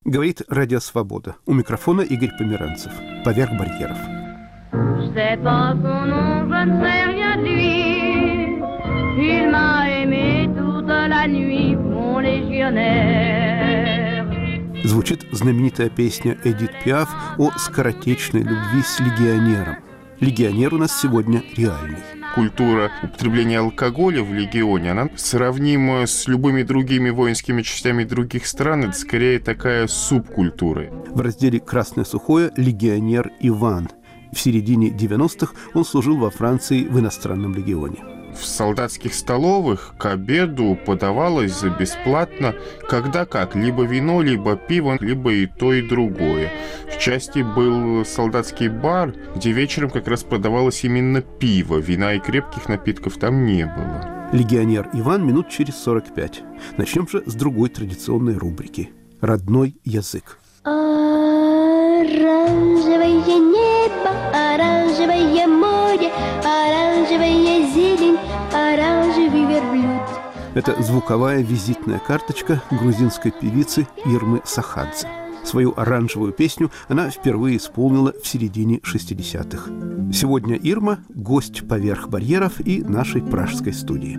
Говорит Радио Свобода. У микрофона Игорь Померанцев. «Поверх барьеров». Звучит знаменитая песня Эдит Пиаф о скоротечной любви с легионером. Легионер у нас сегодня реальный. Культура употребления алкоголя в легионе, она сравнима с любыми другими воинскими частями других стран. Это скорее такая субкультура. В разделе «Красное сухое» легионер Иван. В середине 90-х он служил во Франции в иностранном легионе. В солдатских столовых к обеду подавалось за бесплатно когда как, либо вино, либо пиво, либо и то, и другое. В части был солдатский бар, где вечером как раз продавалось именно пиво, вина и крепких напитков там не было. Легионер Иван минут через 45. Начнем же с другой традиционной рубрики «Родной язык». Оранжевое небо, оранжевое море, оранжевая зелень, оранжевый верблюд. Это звуковая визитная карточка грузинской певицы Ирмы Сахадзе. Свою оранжевую песню она впервые исполнила в середине 60-х. Сегодня Ирма – гость «Поверх барьеров» и нашей пражской студии.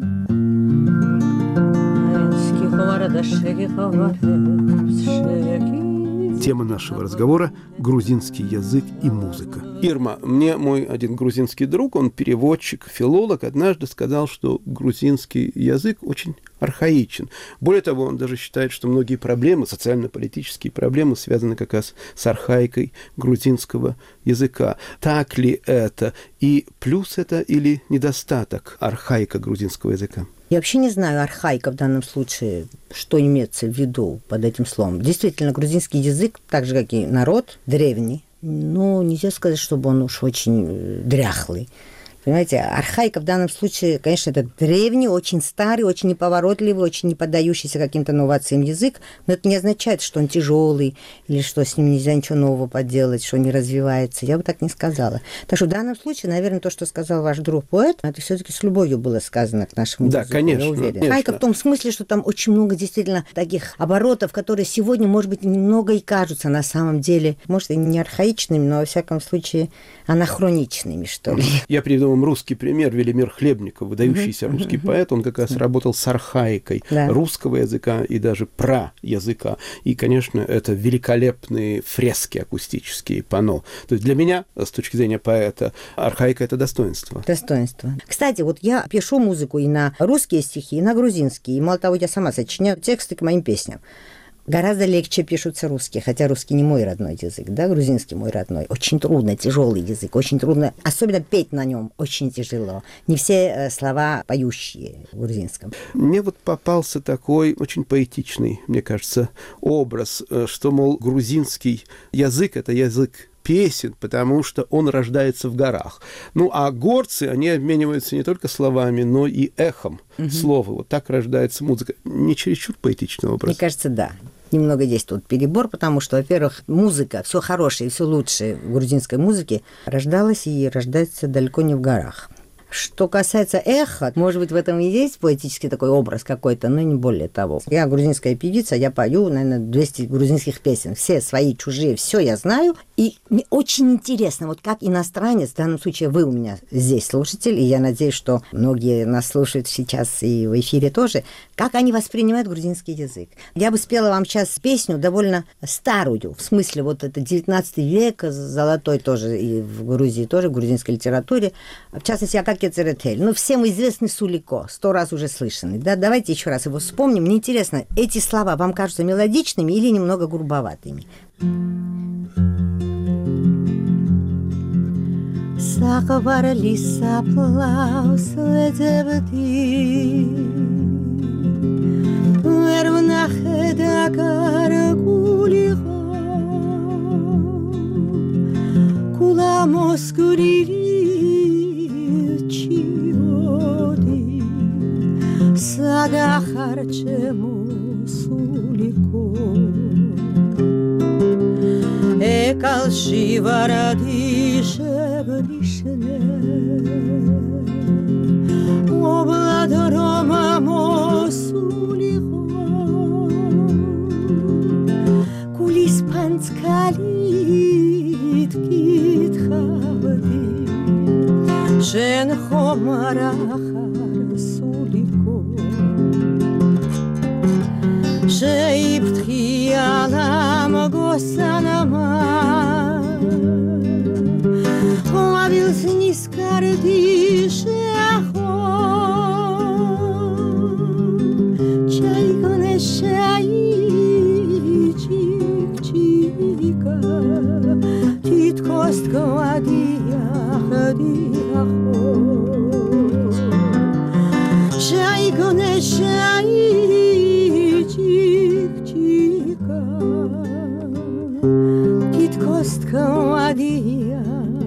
Тема нашего разговора – грузинский язык и музыка. Ирма, мне мой один грузинский друг, он переводчик, филолог, однажды сказал, что грузинский язык очень архаичен. Более того, он даже считает, что многие проблемы, социально-политические проблемы, связаны как раз с архаикой грузинского языка. Так ли это? И плюс это или недостаток архаика грузинского языка? Я вообще не знаю, архаика в данном случае, что имеется в виду под этим словом. Действительно, грузинский язык, так же, как и народ, древний, но нельзя сказать, чтобы он уж очень дряхлый. Понимаете, архаика в данном случае, конечно, это древний, очень старый, очень неповоротливый, очень не поддающийся каким-то новациям язык, но это не означает, что он тяжелый или что с ним нельзя ничего нового поделать, что он не развивается. Я бы так не сказала. Так что в данном случае, наверное, то, что сказал ваш друг-поэт, это все-таки с любовью было сказано к нашему языку. Да, конечно. Я уверена. Архаика в том смысле, что там очень много действительно таких оборотов, которые сегодня, может быть, немного и кажутся на самом деле, может, и не архаичными, но, во всяком случае, анахроничными, что ли. Я приведу вам русский пример. Велимир Хлебников, выдающийся русский поэт, он как раз работал с архаикой русского языка и даже праязыка. И, конечно, это великолепные фрески акустические, панно. То есть для меня, с точки зрения поэта, архаика – это достоинство. Достоинство. Кстати, вот я пишу музыку и на русские стихи, и на грузинские. И мало того, я сама сочиняю тексты к моим песням. Гораздо легче пишутся русские, хотя русский не мой родной язык, да, грузинский мой родной. Очень трудно, тяжелый язык, очень трудно, особенно петь на нем очень тяжело. Не все слова поющие в грузинском. Мне вот попался такой очень поэтичный, мне кажется, образ, что, мол, грузинский язык – это язык песен, потому что он рождается в горах. Ну, а горцы, они обмениваются не только словами, но и эхом слова. Вот так рождается музыка. Не чересчур поэтичный образ? Мне кажется, да. Немного здесь тут перебор, потому что, во-первых, музыка, все хорошее и все лучшее в грузинской музыке рождалось и рождается далеко не в горах. Что касается эха, может быть, в этом и есть поэтический такой образ какой-то, но не более того. Я грузинская певица, я пою, наверное, 200 грузинских песен. Все свои, чужие, все я знаю. И мне очень интересно, вот как иностранец, в данном случае вы у меня здесь слушатель, и я надеюсь, что многие нас слушают сейчас и в эфире тоже, как они воспринимают грузинский язык. Я бы спела вам сейчас песню довольно старую, в смысле, вот это 19 век, золотой тоже, и в Грузии тоже, в грузинской литературе. В частности, я как ну, всем известный Сулико, 100 раз уже слышанный. Да, давайте еще раз его вспомним. Мне интересно, эти слова вам кажутся мелодичными или немного грубоватыми? Сахварли саплаус ледебти Вервнахеда каргулиха Кула москурири Чиоди Сагахарчему Сулико Экал Шиваради Шебришне Обладорома Мосулико צקלית כתחבדי שן חומר אחר סוליקו שיפתחי עלם גוסנמה חווילס נזכרתי שאחור צ'ייקונה צ'יק צ'יקה תתקוסט כועדיח דיחור צ'ייקונה צ'יק צ'יקה תתקוסט כועדיח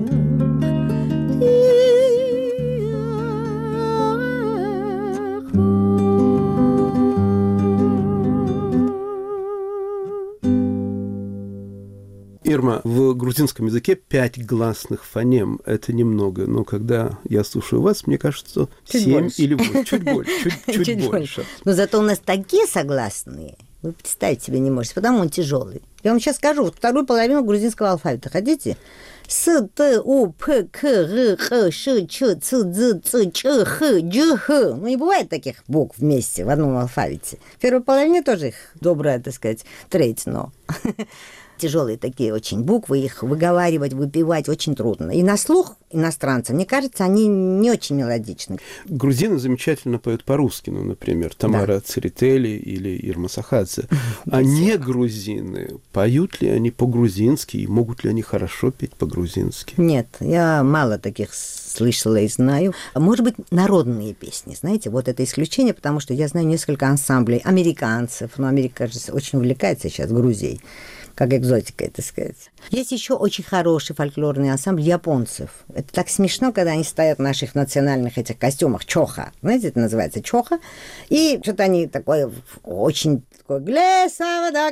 Ирма, в грузинском языке 5 гласных фонем. Это немного, но когда я слушаю вас, мне кажется, 7 или 8. Чуть больше. Чуть больше. Но зато у нас такие согласные. Вы представить себе не можете, потому он тяжелый. Я вам сейчас скажу вторую половину грузинского алфавита. Хотите? С, Т, У, П, К, Р, Х, Ш, Ч, Ц, Дз, Ц, Ч, Х, Дж, Х. Ну, не бывает таких букв вместе в одном алфавите. В первой половине тоже их добрая, так сказать, треть, но... Тяжелые такие очень буквы, их выговаривать, выпевать очень трудно. И на слух иностранцам, мне кажется, они не очень мелодичны. Грузины замечательно поют по-русски, ну, например, Тамара Церетели или Ирма Сахадзе. А не грузины, поют ли они по-грузински и могут ли они хорошо петь по-грузински? Нет, я мало таких слышала и знаю. Может быть, народные песни, знаете, вот это исключение, потому что я знаю несколько ансамблей американцев, но Америка же очень увлекается сейчас Грузией, как экзотикой, так сказать. Есть еще очень хороший фольклорный ансамбль японцев. Это так смешно, когда они стоят в наших национальных этих костюмах чоха. Знаете, это называется чоха. И что-то они такое очень такое глесав да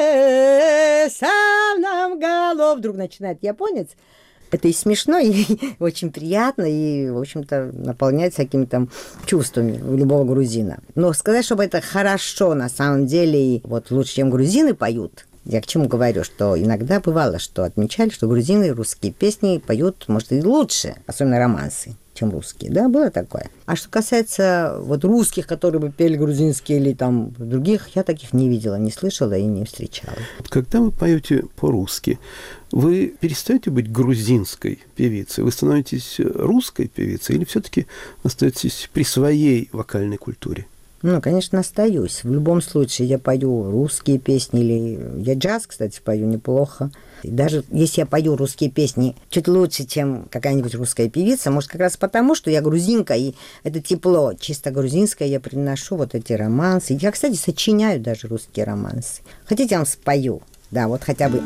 глесав нам голов. Вдруг начинает японец. Это и смешно, и очень приятно, и, в общем-то, наполняет всякими там чувствами у любого грузина. Но сказать, чтобы это хорошо на самом деле, и вот лучше, чем грузины поют, я к чему говорю, что иногда бывало, что отмечали, что грузины русские песни поют, может, и лучше, особенно романсы, чем русские. Да, было такое. А что касается вот русских, которые бы пели грузинские или там других, я таких не видела, не слышала и не встречала. Когда вы поете по-русски, вы перестаете быть грузинской певицей? Вы становитесь русской певицей или все-таки остаетесь при своей вокальной культуре? Ну, конечно, остаюсь. В любом случае я пою русские песни, или я джаз, кстати, пою неплохо. И даже если я пою русские песни чуть лучше, чем какая-нибудь русская певица, может, как раз потому, что я грузинка, и это тепло чисто грузинское, я приношу вот эти романсы. Я, кстати, сочиняю даже русские романсы. Хотите, я вам спою? Да, вот хотя бы...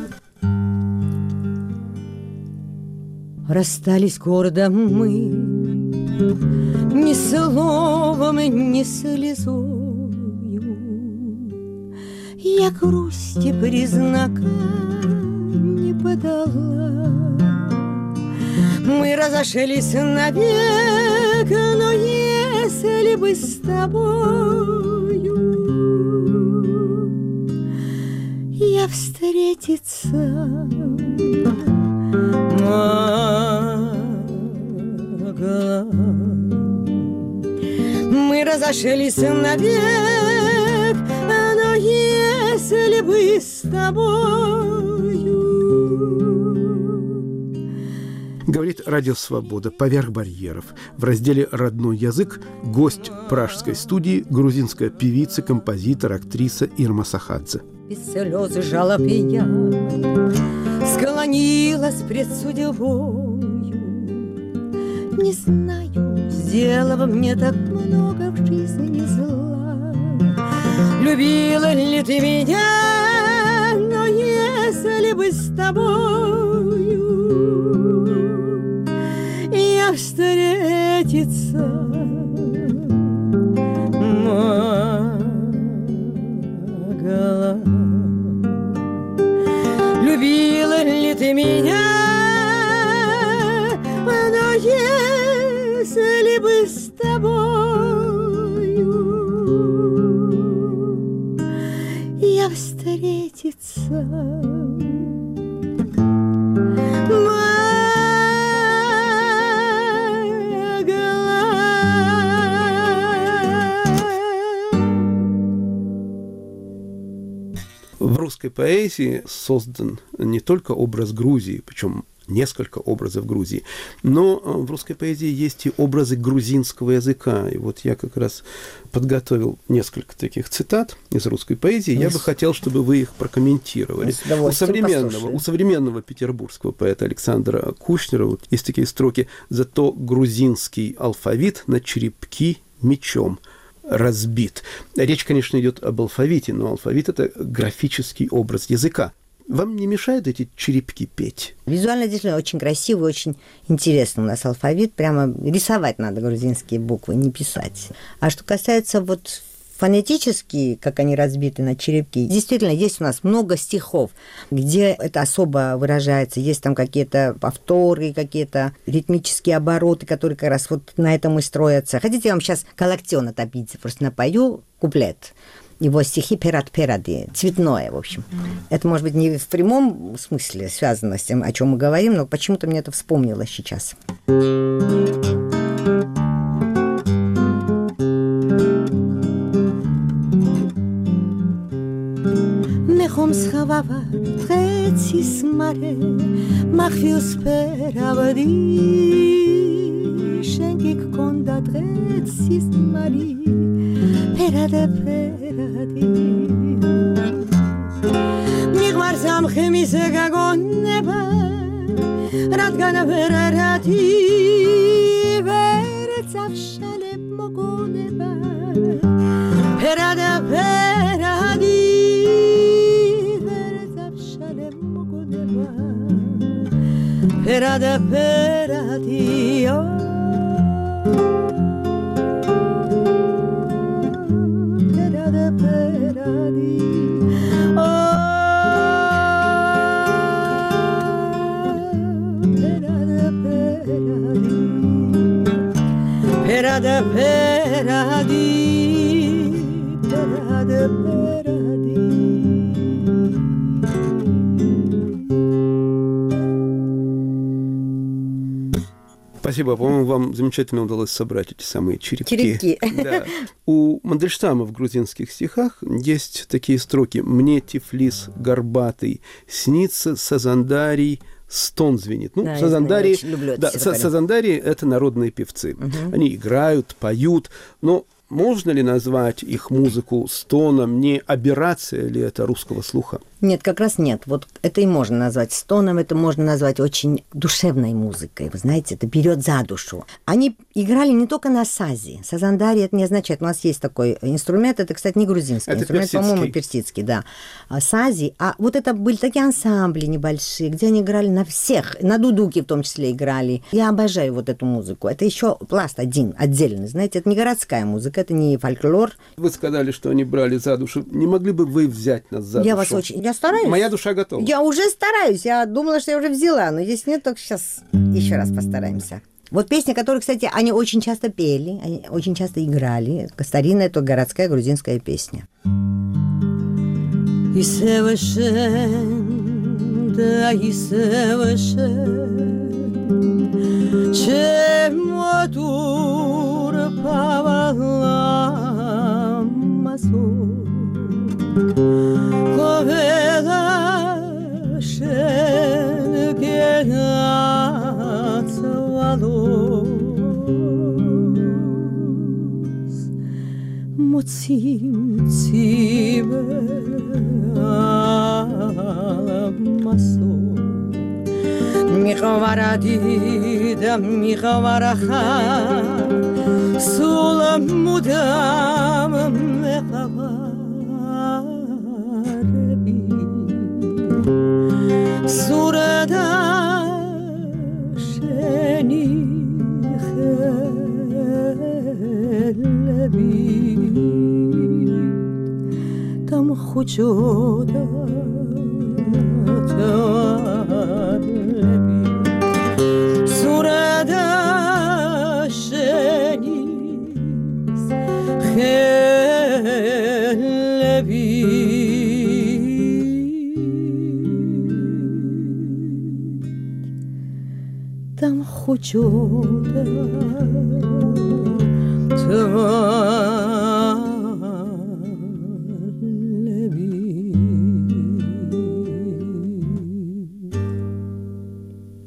Расстались гордо мы, ни словом, ни слезою. Я грусти признака не подала. Мы разошлись навек, но если бы с тобою я встретиться могла. Мы разошлись навек, но если бы с тобою. Говорит Радио Свобода «Поверх барьеров». В разделе «Родной язык» гость пражской студии, грузинская певица, композитор, актриса Ирма Сахадзе. Без слез и жалоб я склонилась пред судьбою. Не знаю, сделала мне так много в жизни зла. Любила ли ты меня, но если бы с тобою я встретиться могла. Любила ли ты меня, но если бы с тобою я встретиться русской поэзии создан не только образ Грузии, причем несколько образов Грузии, но в русской поэзии есть и образы грузинского языка. И вот я как раз подготовил несколько таких цитат из русской поэзии. Я бы хотел, чтобы вы их прокомментировали. У современного петербургского поэта Александра Кушнера вот есть такие строки: «Зато грузинский алфавит на черепки мечом разбит». Речь, конечно, идет об алфавите, но алфавит – это графический образ языка. Вам не мешают эти черепки петь? Визуально действительно очень красивый, очень интересно у нас алфавит. Прямо рисовать надо грузинские буквы, не писать. А что касается вот фонетически, как они разбиты на черепки, действительно, есть у нас много стихов, где это особо выражается. Есть там какие-то повторы, какие-то ритмические обороты, которые как раз вот на этом и строятся. Хотите, я вам сейчас коллектион отопить, просто напою куплет. Его стихи «Перад-перады», цветное, в общем. Это, может быть, не в прямом смысле связано с тем, о чем мы говорим, но почему-то мне это вспомнилось сейчас. Мехом схавава трецис маре, махвиус перавади, шенкик конда трецис мари, пераде перади. Мигмар замхеми сегагон неба, радгана перади, верцав шалеп могонеба, пераде перади. Perada peradi, oh, perada peradi, oh, perada peradi, perada peradi, perada peradi. Спасибо. По-моему, вам замечательно удалось собрать эти самые черепки. Да. У Мандельштама в грузинских стихах есть такие строки: «Мне Тифлис горбатый, снится Сазандарий, стон звенит». Ну, да, Сазандарии – это народные певцы. Угу. Они играют, поют, но можно ли назвать их музыку стоном? Не аберрация ли это русского слуха? Нет, как раз нет. Вот это и можно назвать стоном, это можно назвать очень душевной музыкой. Вы знаете, это берет за душу. Они играли не только на сазе. Сазандари это не означает. У нас есть такой инструмент, это, кстати, не грузинский это инструмент, по-моему, персидский, да. Сази. А вот это были такие ансамбли небольшие, где они играли на всех, на дудуки в том числе играли. Я обожаю вот эту музыку. Это еще пласт один, отдельный. Знаете, это не городская музыка, это не фольклор. Вы сказали, что они брали за душу. Не могли бы вы взять нас за душу? Я стараюсь. Моя душа готова. Я уже стараюсь. Я думала, что я уже взяла, но если нет, то сейчас еще раз постараемся. Вот песни, которые, кстати, они очень часто пели, они очень часто играли. Старинная, это городская грузинская песня. И совершен, да и совершен, чем отур павала масу. Коведашен генацвалос Муцим цибе аламасо Михаваради да михавараха Сулам мудам мехава Surada şeni xelebi tam xucuda talebi Surada şeni xelebi Там хочота твалеби.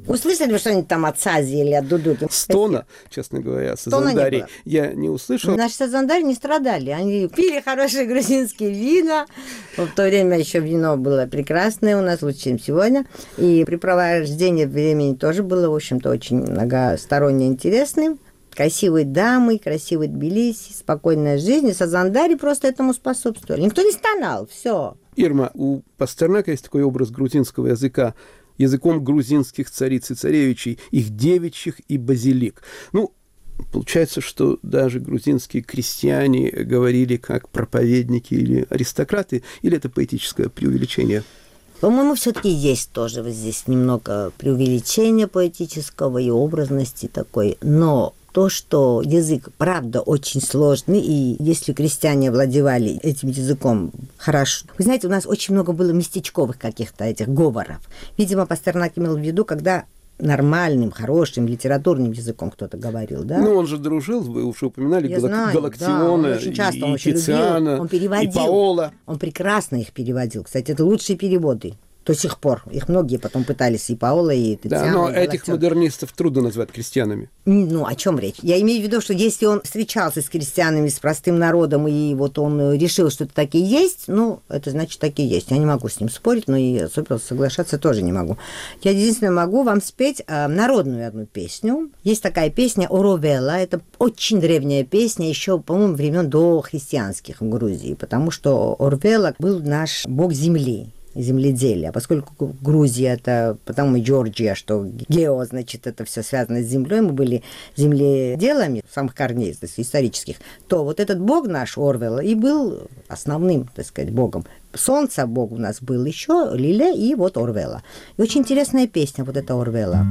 Услышали вы что-нибудь там от Сази или от Дудуки? Стона, честно говоря, Сазандари я не услышал. Наши Сазандари не страдали. Они пили хорошие грузинские вина. В то время еще вино было прекрасное у нас, лучше, чем сегодня. И препровождение времени тоже было, в общем-то, очень многосторонне интересным. Красивые дамы, красивый Тбилиси, спокойная жизнь. И Сазандари просто этому способствовали. Никто не стонал, все. Ирма, у Пастернака есть такой образ грузинского языка, языком грузинских цариц и царевичей, их девичьих и базилик. Ну, получается, что даже грузинские крестьяне говорили как проповедники или аристократы, или это поэтическое преувеличение? По-моему, все-таки есть тоже вот здесь немного преувеличения поэтического и образности такой, но то, что язык, правда, очень сложный, и если крестьяне владевали этим языком хорошо... Вы знаете, у нас очень много было местечковых каких-то этих говоров. Видимо, Пастернак имел в виду, когда нормальным, хорошим, литературным языком кто-то говорил, да? Ну, он же дружил, вы уже упоминали Галактиона, да, часто и Тициана, и Паола. Он прекрасно их переводил. Кстати, это лучшие переводы. До сих пор. Их многие потом пытались, и Паола, и Тициана. Да, но этих модернистов трудно назвать крестьянами. Ну, о чем речь? Я имею в виду, что если он встречался с крестьянами, с простым народом, и вот он решил, что это такие есть, ну, это значит такие есть. Я не могу с ним спорить, но и особенно соглашаться тоже не могу. Я единственное могу вам спеть народную одну песню. Есть такая песня «Оровела». Это очень древняя песня, еще, по-моему, времен до христианских в Грузии, потому что Орвела был наш бог земли. Земледелия. А поскольку Грузия это, потом и Джорджия, что гео, значит, это все связано с землей, мы были земледелами самых корней, то есть исторических, то вот этот бог наш, Орвел, и был основным, так сказать, богом. Солнце бог у нас был еще, Лиле, и вот Орвела. И очень интересная песня, вот эта Орвела.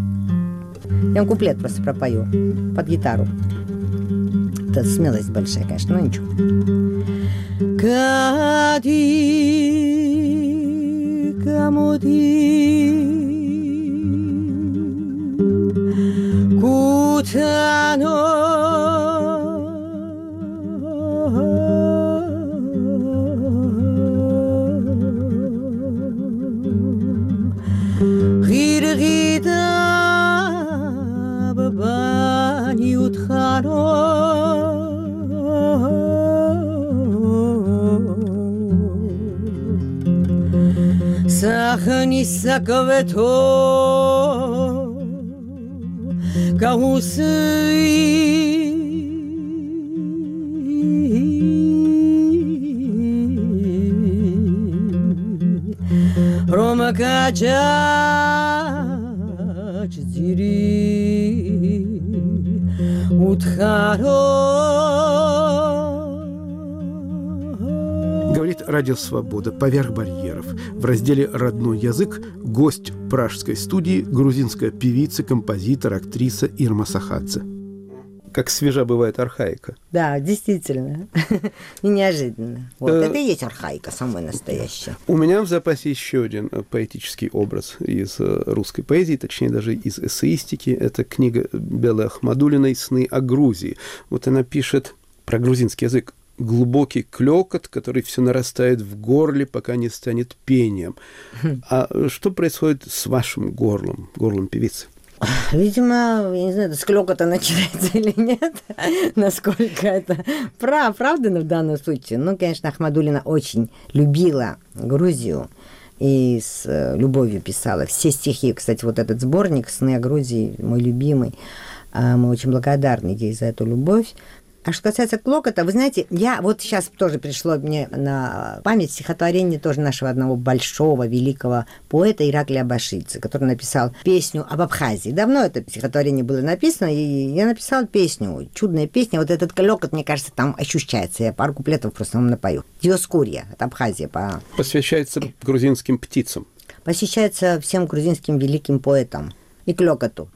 Я вам куплет просто пропою под гитару. Это смелость большая, конечно, но ничего. Камоди Кутано Гиргида Бабани Утхано Сахани сакавето Каусы Рома качач зири Утхаро. Говорит Радио Свобода «Поверх барьеров». В разделе «Родной язык» гость пражской студии грузинская певица, композитор, актриса Ирма Сахадзе. Как свежа бывает архаика. Да, действительно. И неожиданно. Вот. Это и есть архаика, самая настоящая. У меня в запасе еще один поэтический образ из русской поэзии, точнее даже из эссеистики. Это книга Белы Ахмадулиной «Сны о Грузии». Вот она пишет про грузинский язык. Глубокий клёкот, который все нарастает в горле, пока не станет пением. А что происходит с вашим горлом певицы? Видимо, я не знаю, это с клёкота начинается или нет, насколько это правда в данном случае. Ну, конечно, Ахмадулина очень любила Грузию и с любовью писала все стихи. Кстати, вот этот сборник «Сны о Грузии» мой любимый. Мы очень благодарны ей за эту любовь. А что касается клокота, вы знаете, я вот сейчас тоже пришло мне на память стихотворение тоже нашего одного большого, великого поэта Ираклия Башидзе, который написал песню об Абхазии. Давно это стихотворение было написано, и я написала песню, чудная песня. Вот этот клёкот, мне кажется, там ощущается. Я пару куплетов просто вам напою. Диоскурия, это Абхазия. Посвящается грузинским птицам. Посвящается всем грузинским великим поэтам и клёкоту.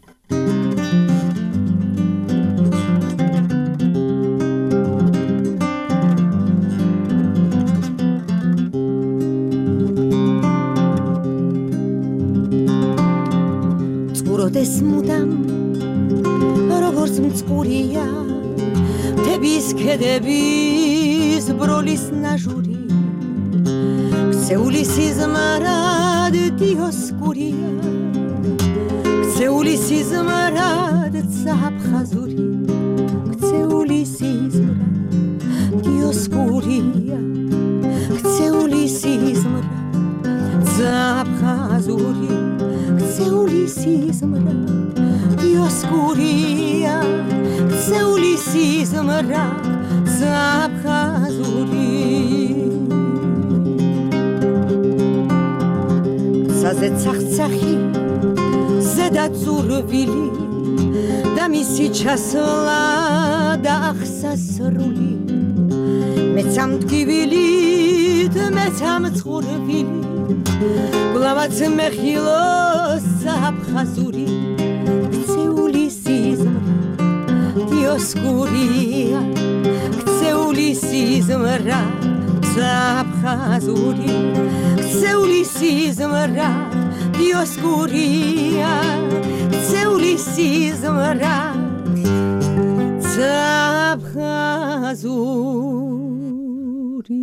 Տեսմուտամ როგორც მწყურია თების ქედების ბროლის ნაჟური ქცეული სიზმარად დიოსკურია ქცეული სიზმრად ზაფხაზური ქცეული სიზმრა დიოსკურია ქცეული სიზმრა ზაფხაზური ქცეული სიზმრა დიოსკურია ქცეული სიზმრა ზაფხაზური გზაზე ცახცახი ზედა წურვილი და მისი ჩასვლა და ახსასრული მეც ამ ტკივილით მეც ამ წყურვილი გლავაც მეხილოს ზაფხაზური ქცეული სიზმრა დიოსკურია ქცეული სიზმრა ზაფხაზური ქცეული სიზმრა დიოსკურია ქცეული სიზმრა ზაფხაზური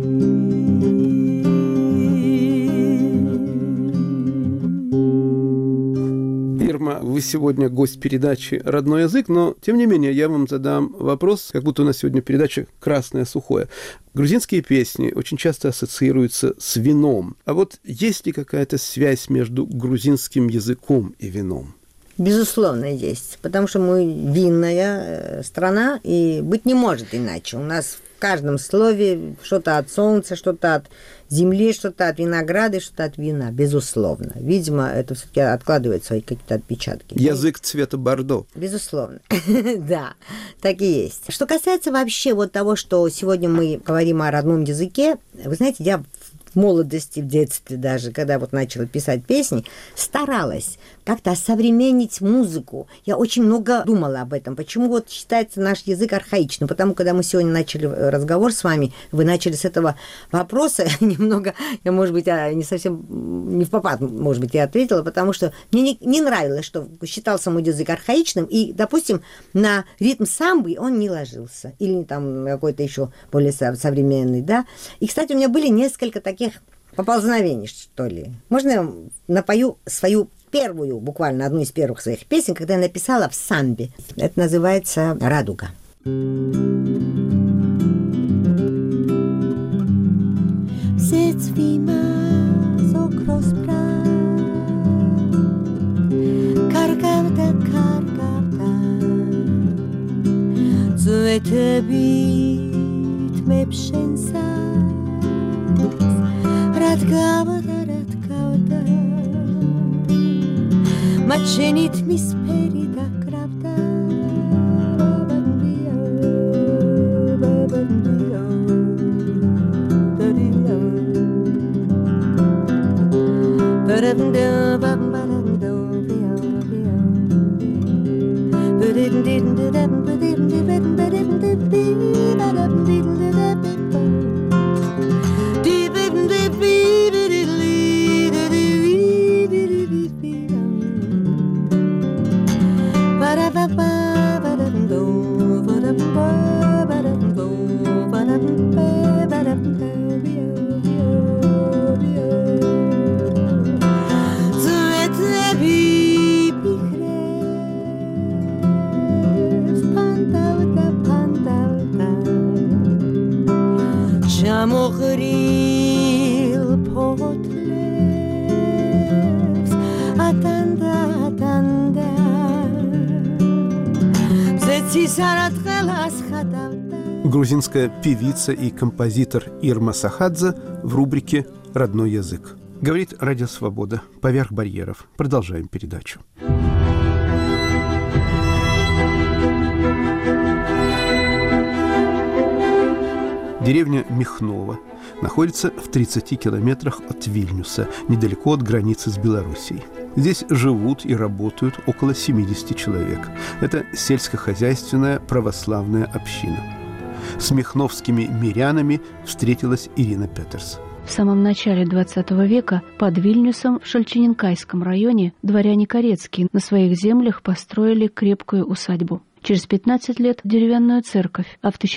Ирма, вы сегодня гость передачи «Родной язык», но, тем не менее, я вам задам вопрос, как будто у нас сегодня передача «Красное сухое». Грузинские песни очень часто ассоциируются с вином. А вот есть ли какая-то связь между грузинским языком и вином? Безусловно, есть, потому что мы винная страна, и быть не может иначе. У нас в каждом слове что-то от солнца, что-то от земли, что-то от винограда, что-то от вина, безусловно. Видимо, это все-таки откладывает свои какие-то отпечатки. Язык цвета бордо. Безусловно, да, так и есть. Что касается вообще вот того, что сегодня мы говорим о родном языке, вы знаете, я в молодости, в детстве даже, когда вот начала писать песни, старалась как-то осовременить музыку. Я очень много думала об этом. Почему вот считается наш язык архаичным? Потому, когда мы сегодня начали разговор с вами, вы начали с этого вопроса, немного, я, может быть, не совсем, не в попад, может быть, я ответила, потому что мне не нравилось, что считался мой язык архаичным, и, допустим, на ритм самбы он не ложился. Или там какой-то еще более современный, да. И, кстати, у меня были несколько таких поползновений, что ли. Можно я напою свою первую, буквально одну из первых своих песен, когда я написала в самбе. Это называется «Радуга». Մաչենիտ միս պերի դա կրավդա Չամողրիլ փոթլես ատանդա ատանդա Զեցի սարատղել ասխադավդա Грузинская певица и композитор Ирма Сахадзе в рубрике «Родной язык». Говорит Радио Свобода. Поверх барьеров. Продолжаем передачу. Деревня Михново находится в 30 километрах от Вильнюса, недалеко от границы с Белоруссией. Здесь живут и работают около 70 человек. Это сельскохозяйственная православная община. С михновскими мирянами встретилась Ирина Петерс. В самом начале XX века под Вильнюсом в Шальчининкайском районе дворяне Корецкие на своих землях построили крепкую усадьбу. Через 15 лет – деревянную церковь, а в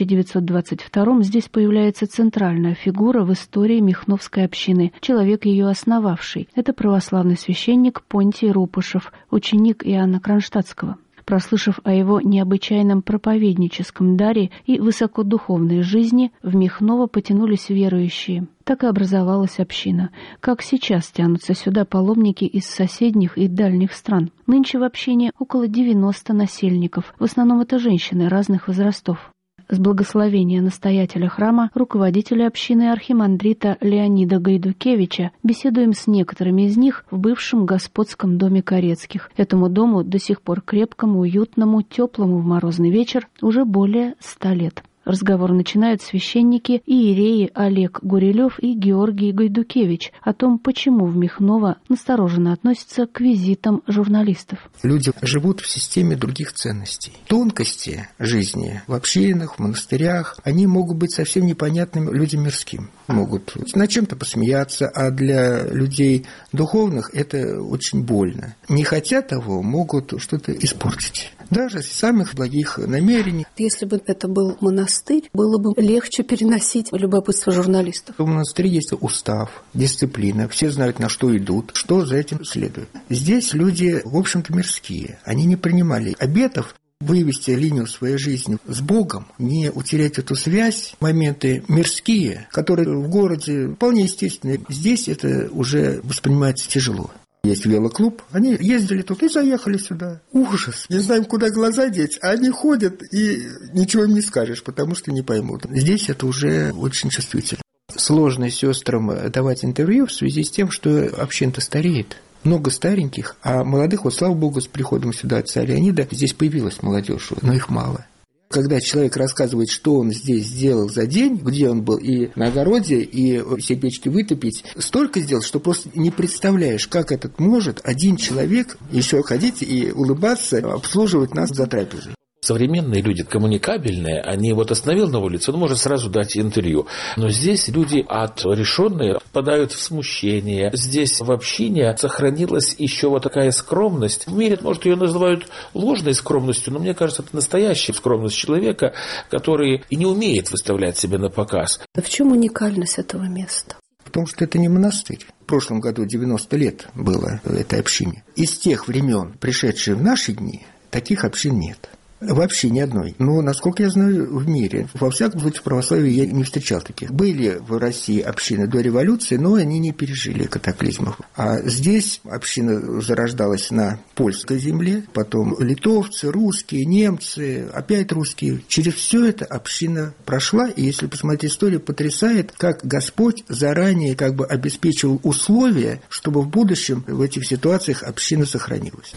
1922 здесь появляется центральная фигура в истории Михновской общины, человек, ее основавший. Это православный священник Понтий Рупышев, ученик Иоанна Кронштадтского. Прослышав о его необычайном проповедническом даре и высокодуховной жизни, в Михново потянулись верующие. Так и образовалась община. Как сейчас тянутся сюда паломники из соседних и дальних стран. Нынче в общине около 90 насельников, в основном это женщины разных возрастов. С благословения настоятеля храма, руководителя общины архимандрита Леонида Гайдукевича, беседуем с некоторыми из них в бывшем господском доме Корецких. Этому дому до сих пор крепкому, уютному, теплому в морозный вечер уже более 100 лет. Разговор начинают священники иереи Олег Гурилев и Георгий Гайдукевич о том, почему в Михново настороженно относятся к визитам журналистов. Люди живут в системе других ценностей. Тонкости жизни в общинах, в монастырях, они могут быть совсем непонятными людям мирским. Могут над чем-то посмеяться, а для людей духовных это очень больно. Не хотя того, могут что-то испортить. Даже из самых благих намерений. Если бы это был монастырь, было бы легче переносить любопытство журналистов. В монастыре есть устав, дисциплина, все знают, на что идут, что за этим следует. Здесь люди, в общем-то, мирские. Они не принимали обетов вывести линию своей жизни с Богом, не утерять эту связь, моменты мирские, которые в городе вполне естественны. Здесь это уже воспринимается тяжело. Есть велоклуб, они ездили тут и заехали сюда. Ужас, не знаем, куда глаза деть, а они ходят, и ничего им не скажешь, потому что не поймут. Здесь это уже очень чувствительно. Сложно сестрам давать интервью в связи с тем, что община-то стареет. Много стареньких, а молодых, вот слава богу, с приходом сюда отца Леонида, здесь появилась молодежь, но их мало. Когда человек рассказывает, что он здесь сделал за день, где он был и на огороде, и все печки вытопить, столько сделал, что просто не представляешь, как этот может один человек еще ходить и улыбаться, обслуживать нас за трапезой. Современные люди коммуникабельные, они вот остановил на улице, он может сразу дать интервью. Но здесь люди отрешенные впадают в смущение. Здесь в общине сохранилась еще вот такая скромность. В мире, может, ее называют ложной скромностью, но мне кажется, это настоящая скромность человека, который и не умеет выставлять себя на показ. В чем уникальность этого места? В том, что это не монастырь. В прошлом году 90 лет было этой общине. Из тех времен, пришедшие в наши дни, таких общин нет. Вообще ни одной. Но, насколько я знаю, в мире, во всяком случае, в православии я не встречал таких. Были в России общины до революции, но они не пережили катаклизмов. А здесь община зарождалась на польской земле, потом литовцы, русские, немцы, опять русские. Через все это община прошла, и если посмотреть историю, потрясает, как Господь заранее как бы обеспечивал условия, чтобы в будущем в этих ситуациях община сохранилась.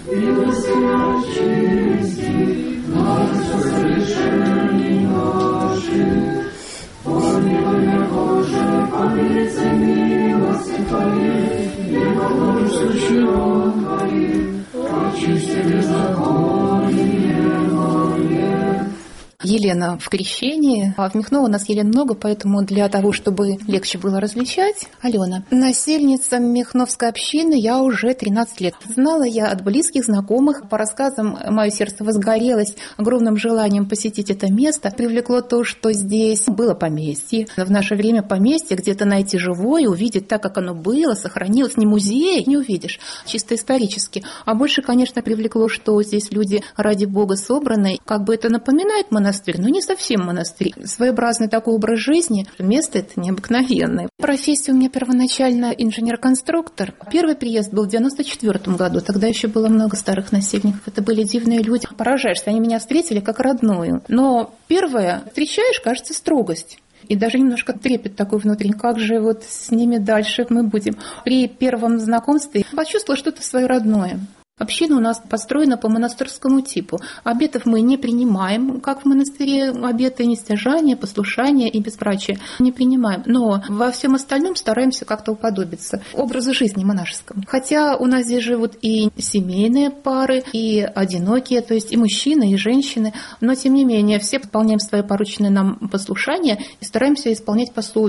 Елена в крещении, а в Михново у нас Елен много, поэтому для того, чтобы легче было различать, Алена. Насельница Михновской общины я уже 13 лет. Знала я от близких, знакомых. По рассказам мое сердце возгорелось огромным желанием посетить это место. Привлекло то, что здесь было поместье. В наше время поместье где-то найти живое, увидеть так, как оно было, сохранилось. Не музей, не увидишь, чисто исторически. А больше, конечно, привлекло, что здесь люди ради Бога собраны. Как бы это напоминает монастырь, но не совсем монастырь. Своеобразный такой образ жизни. Место это необыкновенное. Профессия у меня первоначально инженер-конструктор. Первый приезд был в 1994 году. Тогда еще было много старых насельников. Это были дивные люди. Поражаешься, они меня встретили как родную. Но первое, встречаешь, кажется, строгость. И даже немножко трепет такой внутренний. Как же вот с ними дальше мы будем? При первом знакомстве почувствовала что-то свое родное. Община у нас построена по монастырскому типу. Обетов мы не принимаем, как в монастыре, обеты нестяжания, послушания и безбрачия не принимаем. Но во всем остальном стараемся как-то уподобиться образу жизни монашескому. Хотя у нас здесь живут и семейные пары, и одинокие, то есть и мужчины, и женщины. Но тем не менее все выполняем свои порученные нам послушания и стараемся исполнять по совести.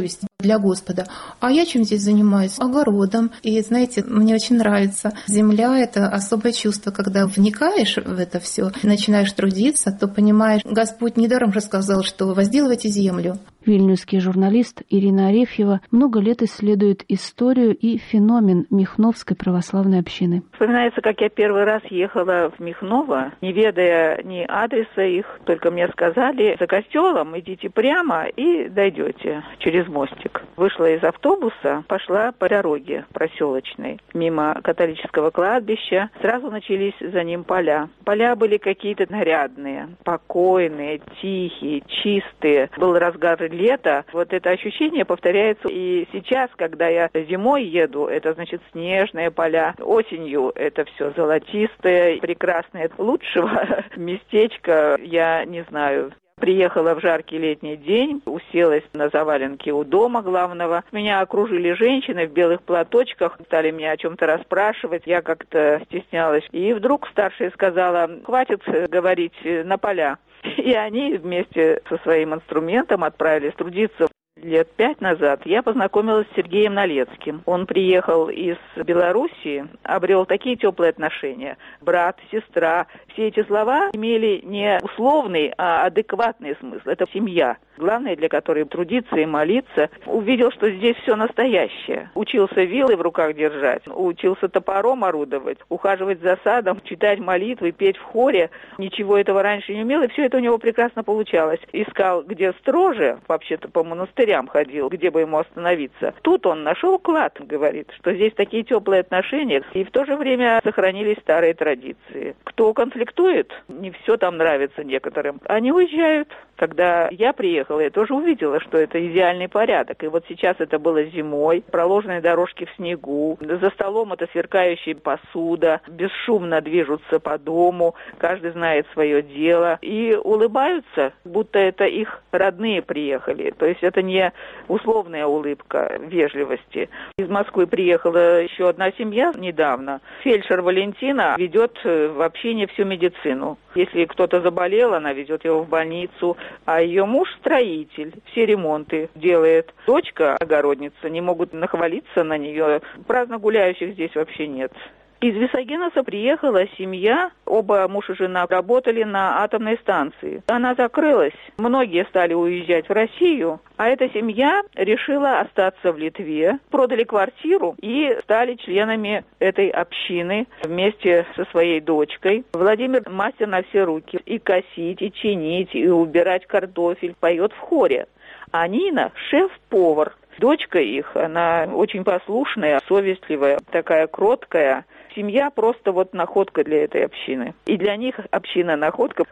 для Господа. А я чем здесь занимаюсь? Огородом. И, знаете, мне очень нравится. Земля — это особое чувство, когда вникаешь в это все, начинаешь трудиться, то понимаешь, Господь недаром же сказал, что возделывайте землю. Вильнюсский журналист Ирина Арефьева много лет исследует историю и феномен Михновской православной общины. Вспоминается, как я первый раз ехала в Михново, не ведая ни адреса их, только мне сказали, за костелом идите прямо и дойдете через мостик. Вышла из автобуса, пошла по дороге проселочной, мимо католического кладбища. Сразу начались за ним поля. Поля были какие-то нарядные, покойные, тихие, чистые. Был разгар лета. Вот это ощущение повторяется и сейчас, когда я зимой еду, это значит снежные поля. Осенью это все золотистое, прекрасное. Лучшего местечка я не знаю. Приехала в жаркий летний день, уселась на заваленке у дома главного. Меня окружили женщины в белых платочках, стали меня о чем-то расспрашивать. Я как-то стеснялась. И вдруг старшая сказала: хватит говорить, на поля. И они вместе со своим инструментом отправились трудиться. Лет 5 назад я познакомилась с Сергеем Налецким. Он приехал из Белоруссии, обрел такие теплые отношения. Брат, сестра. Все эти слова имели не условный, а адекватный смысл. Это семья, главное, для которой трудиться и молиться. Увидел, что здесь все настоящее. Учился вилой в руках держать, учился топором орудовать, ухаживать за садом, читать молитвы, петь в хоре. Ничего этого раньше не умел, и все это у него прекрасно получалось. Искал, где строже, вообще-то по монастырям ходил, где бы ему остановиться. Тут он нашел клад, говорит, что здесь такие теплые отношения, и в то же время сохранились старые традиции. Кто конфликтует, не все там нравится некоторым. Они уезжают. Когда я приехала, я тоже увидела, что это идеальный порядок. И вот сейчас это было зимой, проложенные дорожки в снегу, за столом это сверкающая посуда, бесшумно движутся по дому, каждый знает свое дело и улыбаются, будто это их родные приехали. То есть это не условная улыбка вежливости. Из Москвы приехала еще одна семья недавно. Фельдшер Валентина ведет в общине всю медицину. Если кто-то заболел, она везет его в больницу, а ее муж строитель, все ремонты делает. Дочка огородница, не могут нахвалиться на нее. Праздно гуляющих здесь вообще нет. Из Висагеноса приехала семья, оба муж и жена работали на атомной станции. Она закрылась, многие стали уезжать в Россию, а эта семья решила остаться в Литве, продали квартиру и стали членами этой общины вместе со своей дочкой. Владимир мастер на все руки, и косить, и чинить, и убирать картофель, поет в хоре. А Нина – шеф-повар. Дочка их, она очень послушная, совестливая, такая кроткая. Семья просто вот находка для этой общины. И для них община находка.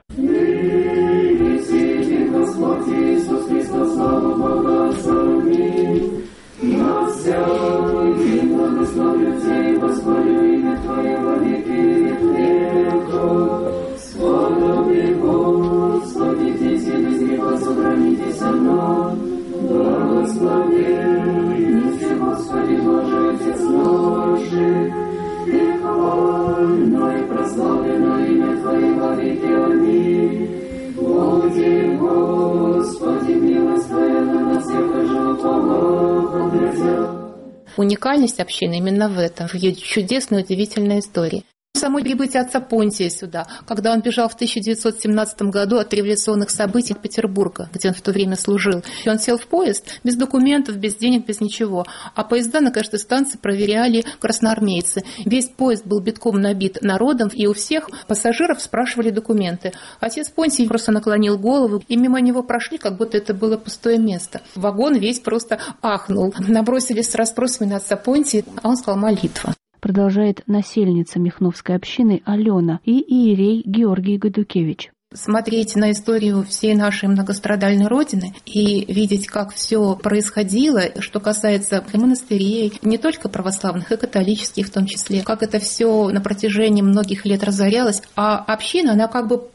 Уникальность общины именно в этом, в ее чудесной, удивительной истории. Само прибытие отца Понтия сюда, когда он бежал в 1917 году от революционных событий Петербурга, где он в то время служил. И он сел в поезд без документов, без денег, без ничего. А поезда на каждой станции проверяли красноармейцы. Весь поезд был битком набит народом, и у всех пассажиров спрашивали документы. Отец Понтий просто наклонил голову, и мимо него прошли, как будто это было пустое место. Вагон весь просто ахнул. Набросились с расспросами на отца Понтия, а он сказал: молитва. Продолжает насельница Михновской общины Алена и иерей Георгий Гайдукевич. Смотреть на историю всей нашей многострадальной Родины и видеть, как все происходило, что касается монастырей, не только православных, и католических в том числе, как это все на протяжении многих лет разорялось, а община, она как бы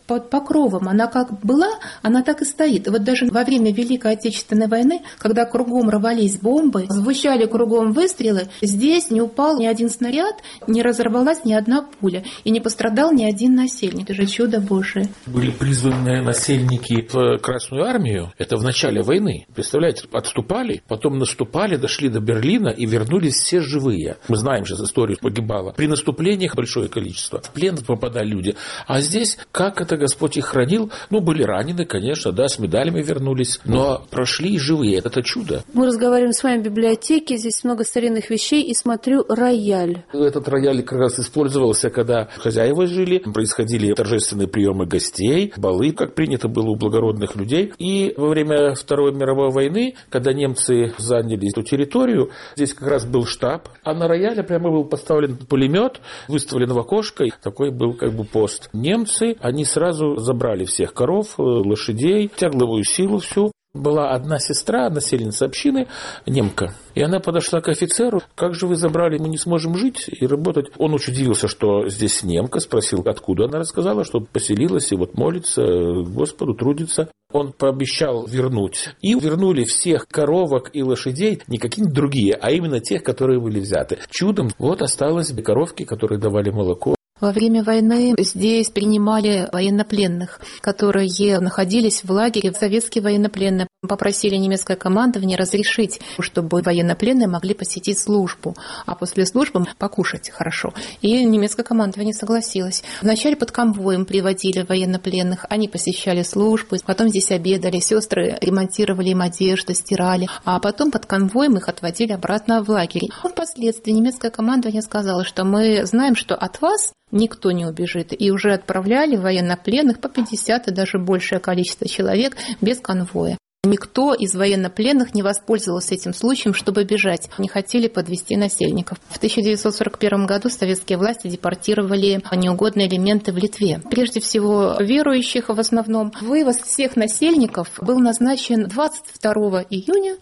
под покровом. Она как была, она так и стоит. И вот даже во время Великой Отечественной войны, когда кругом рвались бомбы, звучали кругом выстрелы, здесь не упал ни один снаряд, не разорвалась ни одна пуля, и не пострадал ни один насельник. Это же чудо Божие. Были призваны насельники в Красную армию. Это в начале войны. Представляете, отступали, потом наступали, дошли до Берлина и вернулись все живые. Мы знаем же историю, погибало. При наступлениях большое количество. В плен попадали люди. А здесь, как это Господь их хранил? Ну, были ранены, конечно, да, с медалями вернулись, но прошли живые. Это чудо. Мы разговариваем с вами в библиотеке, здесь много старинных вещей, и смотрю рояль. Этот рояль как раз использовался, когда хозяева жили, происходили торжественные приемы гостей, балы, как принято было у благородных людей. И во время Второй мировой войны, когда немцы заняли эту территорию, здесь как раз был штаб, а на рояле прямо был поставлен пулемет, выставлен в окошко, такой был как бы пост. Немцы, они сразу забрали всех коров, лошадей, тягловую силу всю. Была одна сестра, насельница общины, немка. И она подошла к офицеру: как же вы забрали, мы не сможем жить и работать. Он очень удивился, что здесь немка, спросил, откуда. Она рассказала, что поселилась и вот молится Господу, трудится. Он пообещал вернуть. И вернули всех коровок и лошадей, не какие-нибудь другие, а именно тех, которые были взяты. Чудом вот осталось коровки, которые давали молоко. Во время войны здесь принимали военнопленных, которые находились в лагере. Советские военнопленные попросили немецкое командование разрешить, чтобы военнопленные могли посетить службу, а после службы покушать хорошо. И немецкое командование согласилось. Вначале под конвоем приводили военнопленных, они посещали службу, потом здесь обедали, сестры ремонтировали им одежду, стирали, а потом под конвоем их отводили обратно в лагерь. Впоследствии немецкое командование сказало, что мы знаем, что от вас никто не убежит, и уже отправляли военнопленных по 50 и даже большее количество человек без конвоя. Никто из военнопленных не воспользовался этим случаем, чтобы бежать. Не хотели подвести насельников. В 1941 году советские власти депортировали неугодные элементы в Литве. Прежде всего, верующих в основном. Вывоз всех насельников был назначен 22 июня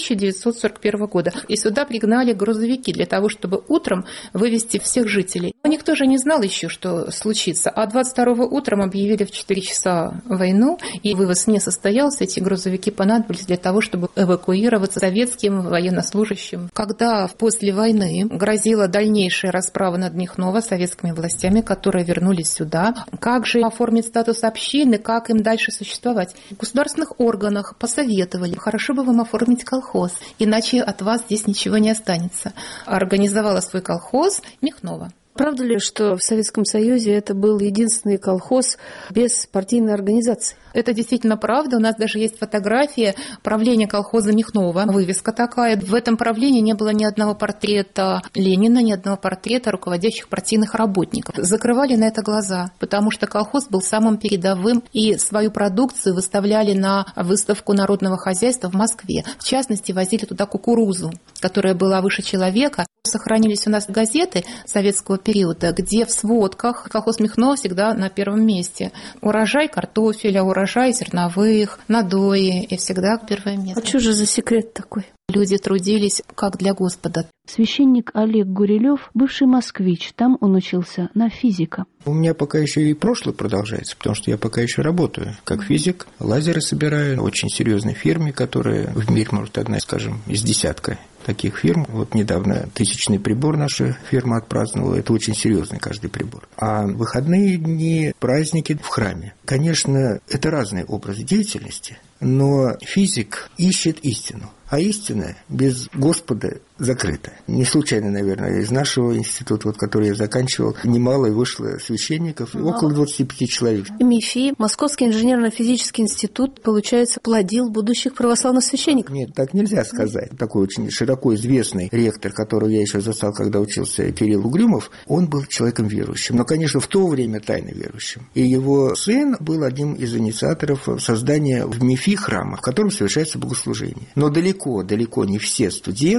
1941 года. И сюда пригнали грузовики для того, чтобы утром вывезти всех жителей. Но никто же не знал еще, что случится. А 22 утром объявили в 4 часа войну, и вывоз не состоялся. Эти грузовики понадобились для того, чтобы эвакуироваться советским военнослужащим. Когда после войны грозила дальнейшая расправа над Михново советскими властями, которые вернулись сюда, как же оформить статус общины, как им дальше существовать? В государственных органах посоветовали: хорошо бы вам оформить колхоз, иначе от вас здесь ничего не останется. Организовала свой колхоз Михново. Правда ли, что в Советском Союзе это был единственный колхоз без партийной организации? Это действительно правда. У нас даже есть фотография правления колхоза Михново. Вывеска такая. В этом правлении не было ни одного портрета Ленина, ни одного портрета руководящих партийных работников. Закрывали на это глаза, потому что колхоз был самым передовым, и свою продукцию выставляли на выставку народного хозяйства в Москве. В частности, возили туда кукурузу, которая была выше человека. Сохранились у нас газеты советского периода, где в сводках колхоз Михново всегда на первом месте. Урожай картофеля, урожай зерновых, надои, и всегда первое место. А что же за секрет такой? Люди трудились как для Господа. Священник Олег Гурилев, бывший москвич, там он учился на физика. У меня пока еще и прошлое продолжается, потому что я пока еще работаю как физик, лазеры собираю в очень серьезной фирме, которая в мире, может, одна, скажем, из десятка таких фирм. Вот недавно 1000-й прибор наша фирма отпраздновала. Это очень серьезный каждый прибор. А выходные дни, праздники в храме. Конечно, это разный образ деятельности, но физик ищет истину. А истина без Господа закрыта. Не случайно, наверное, из нашего института, вот, который я заканчивал, немало вышло священников, около 25 человек. МИФИ, Московский инженерно-физический институт, получается, плодил будущих православных священников? Нет, так нельзя сказать. Такой очень широко известный ректор, которого я еще застал, когда учился, Кирилл Угрюмов, он был человеком верующим, но, конечно, в то время тайно верующим. И его сын был одним из инициаторов создания в МИФИ храма, в котором совершается богослужение. Но далеко не все студенты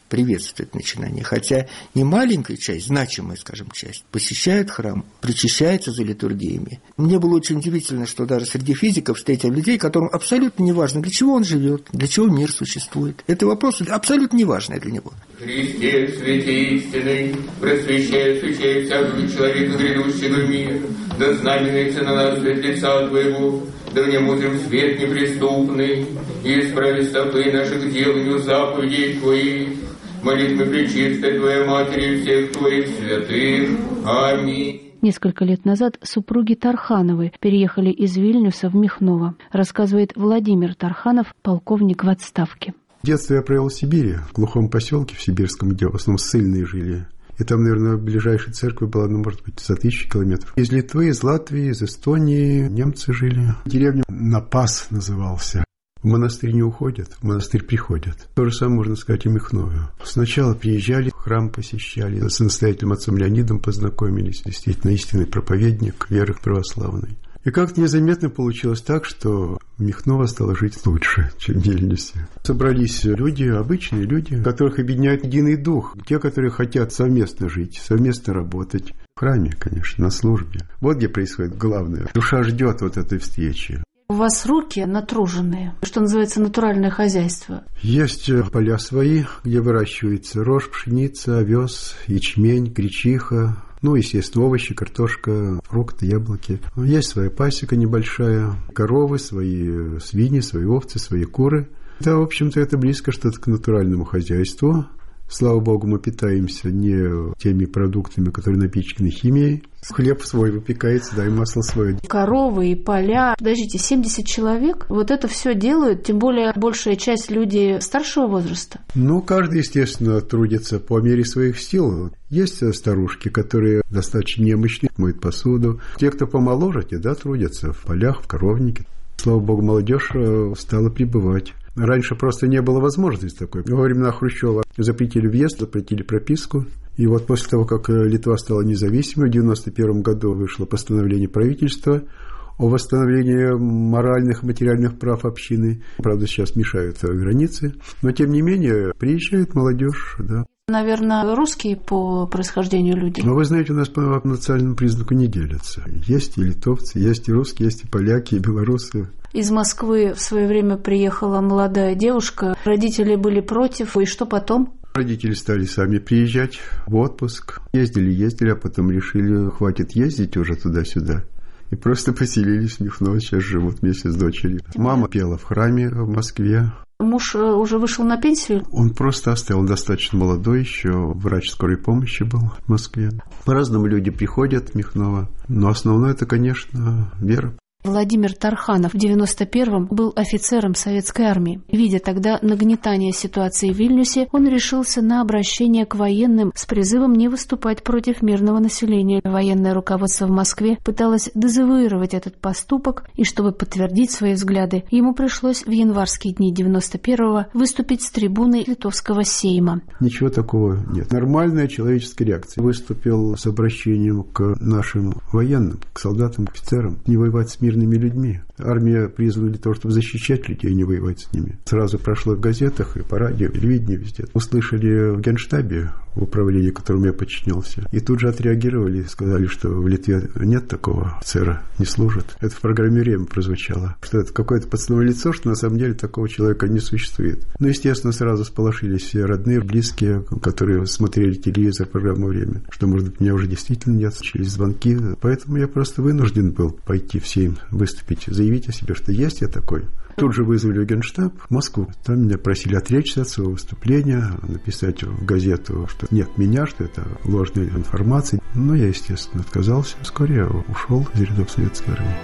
приветствует начинание. Хотя не маленькая часть, значимая, скажем, часть, посещает храм, причащается за литургиями. Мне было очень удивительно, что даже среди физиков встретил людей, которым абсолютно не важно, для чего он живет, для чего мир существует. Это вопрос абсолютно неважный для него. Христе, святи истины, просвещай, освещай всякого человека, грядущего мир, да знаменуется на нас свет лица Твоего, да в нем утрем свет неприступный, и исправи стопы наших деланию заповедей Твоих, молитвы пречистой Твоей Матери и всех Твоих святых. Аминь. Несколько лет назад супруги Тархановы переехали из Вильнюса в Михново, рассказывает Владимир Тарханов, полковник в отставке. Детство я провел в Сибири, в глухом поселке в Сибирском, где в основном ссыльные жили. И там, наверное, ближайшая церковь была, может быть, за 1000 километров. Из Литвы, из Латвии, из Эстонии немцы жили. Деревня Напас назывался. В монастырь не уходят, в монастырь приходят. То же самое можно сказать и Михнове. Сначала приезжали, храм посещали, с настоятелем отцом Леонидом познакомились. Действительно, истинный проповедник веры православной. И как-то незаметно получилось так, что Михново стало жить лучше, чем в Вильнюсе. Собрались люди, обычные люди, которых объединяет единый дух. Те, которые хотят совместно жить, совместно работать. В храме, конечно, на службе. Вот где происходит главное. Душа ждет вот этой встречи. У вас руки натруженные, что называется натуральное хозяйство. Есть поля свои, где выращивается рожь, пшеница, овес, ячмень, гречиха. Естественно, овощи, картошка, фрукты, яблоки. Есть своя пасека небольшая, коровы, свои свиньи, свои овцы, свои куры. Да, в общем-то, это близко что-то к натуральному хозяйству. Слава богу, мы питаемся не теми продуктами, которые напичканы химией. Хлеб свой выпекается, и масло свое. Коровы и поля. Подождите, 70 человек? Вот это все делают, тем более большая часть людей старшего возраста? Каждый, естественно, трудится по мере своих сил. Есть старушки, которые достаточно немощные, моют посуду. Те, кто помоложе, те, трудятся в полях, в коровнике. Слава богу, молодежь стала прибывать. Раньше просто не было возможности такой. Во времена Хрущева запретили въезд, запретили прописку. И вот после того, как Литва стала независимой, в 1991 году вышло постановление правительства о восстановлении моральных и материальных прав общины. Правда, сейчас мешают границы. Но, тем не менее, приезжает молодежь, Наверное, русские по происхождению люди. Но вы знаете, у нас по национальному признаку не делятся. Есть и литовцы, есть и русские, есть и поляки, и белорусы. Из Москвы в свое время приехала молодая девушка. Родители были против. И что потом? Родители стали сами приезжать в отпуск. Ездили, а потом решили, хватит ездить уже туда-сюда. И просто поселились в Михново, сейчас живут вместе с дочерью. Мама пела в храме в Москве. Муж уже вышел на пенсию? Он просто оставил, он достаточно молодой еще, врач скорой помощи был в Москве. По-разному люди приходят в Михново, но основное это, конечно, вера. Владимир Тарханов в 91-м был офицером советской армии. Видя тогда нагнетание ситуации в Вильнюсе, он решился на обращение к военным с призывом не выступать против мирного населения. Военное руководство в Москве пыталось дезавуировать этот поступок, и чтобы подтвердить свои взгляды, ему пришлось в январские дни 91-го выступить с трибуны Литовского сейма. Ничего такого нет. Нормальная человеческая реакция. Выступил с обращением к нашим военным, к солдатам, к офицерам, не воевать с мирными людьми. Армия призвана для того, чтобы защищать людей, а не воевать с ними. Сразу прошло в газетах и по радио, и телевидении везде. Услышали в Генштабе, в управлении, которому я подчинялся, и тут же отреагировали, сказали, что в Литве нет такого офицера, не служит. Это в программе «Время» прозвучало, что это какое-то подставное лицо, что на самом деле такого человека не существует. Естественно, сразу сполошились все родные, близкие, которые смотрели телевизор, программу «Время», что, может быть, меня уже действительно нет, через звонки. Поэтому я просто вынужден был пойти в Сейм, выступить, заявить о себе, что есть я такой. Тут же вызвали в Генштаб в Москву. Там меня просили отречься от своего выступления, написать в газету, что нет меня, что это ложная информация. Но я, естественно, отказался. Вскоре я ушел из рядов советской армии.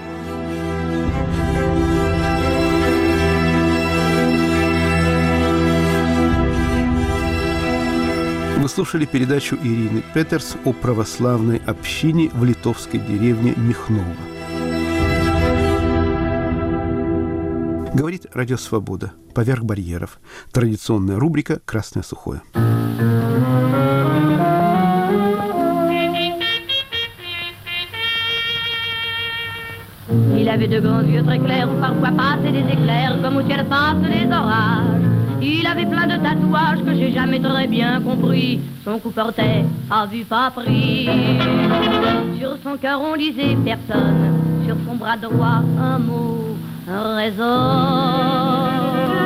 Вы слушали передачу Ирины Петерс о православной общине в литовской деревне Михново. Говорит Радио Свобода. Поверх барьеров. Традиционная рубрика «Красное сухое». Il avait de grands yeux très clairs où parfois passaient des éclairs comme au ciel passent les orages. Il avait plein de tatouages que j'ai jamais très bien compris. Son coup portait à vue pas pris. Sur son cœur on lisait personne. Sur son bras droit un mot résonne.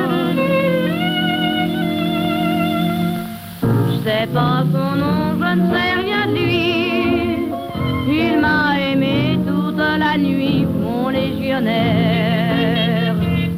Je sais pas son nom, je ne sais rien de lui. Il m'a aimé toute la nuit, mon легионер.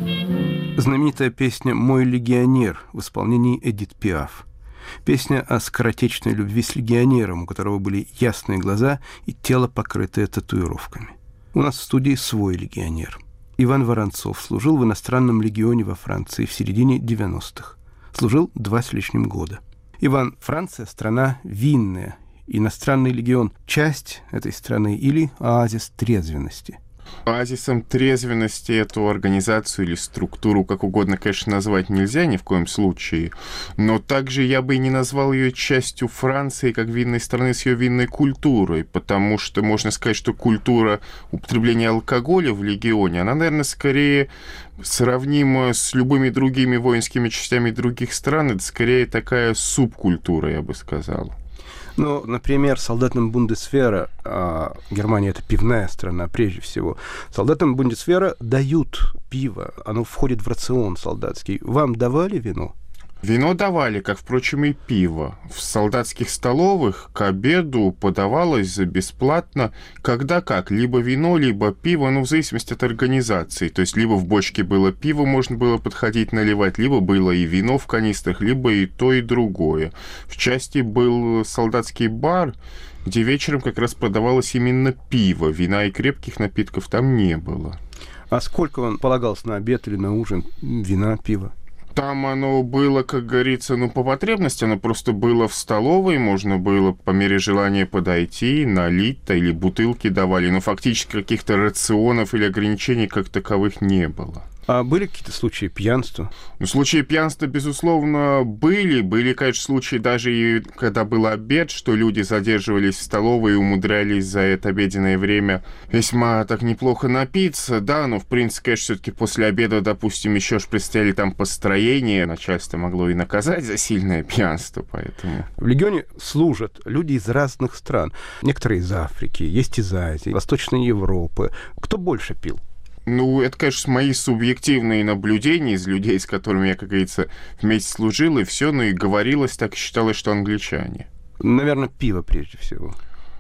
Знаменитая песня «Мой легионер» в исполнении Эдит Пиаф. Песня о скоротечной любви с легионером, у которого были ясные глаза и тело, покрытое татуировками. У нас в студии свой легионер. Иван Воронцов служил в иностранном легионе во Франции в середине 90-х. Служил 2 с лишним года. Иван, Франция – страна винная. Иностранный легион – часть этой страны или оазис трезвенности? Оазисом трезвенности эту организацию или структуру, как угодно, конечно, назвать нельзя ни в коем случае, но также я бы и не назвал ее частью Франции как винной страны с ее винной культурой, потому что можно сказать, что культура употребления алкоголя в легионе, она, наверное, скорее сравнима с любыми другими воинскими частями других стран, это скорее такая субкультура, я бы сказал. Ну, например, солдатам Бундесвера, а Германия – это пивная страна прежде всего, солдатам Бундесвера дают пиво, оно входит в рацион солдатский. Вам давали вино? Вино давали, как, впрочем, и пиво. В солдатских столовых к обеду подавалось бесплатно, когда как, либо вино, либо пиво, ну, в зависимости от организации. То есть, либо в бочке было пиво, можно было подходить наливать, либо было и вино в канистрах, либо и то, и другое. В части был солдатский бар, где вечером как раз продавалось именно пиво. Вина и крепких напитков там не было. А сколько он полагался на обед или на ужин? Вина, пиво? Там оно было, как говорится, ну, по потребности, оно просто было в столовой, можно было по мере желания подойти, налить-то, или бутылки давали, но фактически каких-то рационов или ограничений как таковых не было. А были какие-то случаи пьянства? Ну, случаи пьянства, безусловно, были. Были, конечно, случаи даже и когда был обед, что люди задерживались в столовой и умудрялись за это обеденное время весьма так неплохо напиться. Да, но, в принципе, конечно, все-таки после обеда, допустим, еще ж предстояли там построения. Начальство могло и наказать за сильное пьянство, поэтому... В легионе служат люди из разных стран. Некоторые из Африки, есть из Азии, Восточной Европы. Кто больше пил? Ну, это, конечно, мои субъективные наблюдения из людей, с которыми я, как говорится, вместе служил, и все, но и говорилось так, считалось, что англичане. Наверное, пиво прежде всего.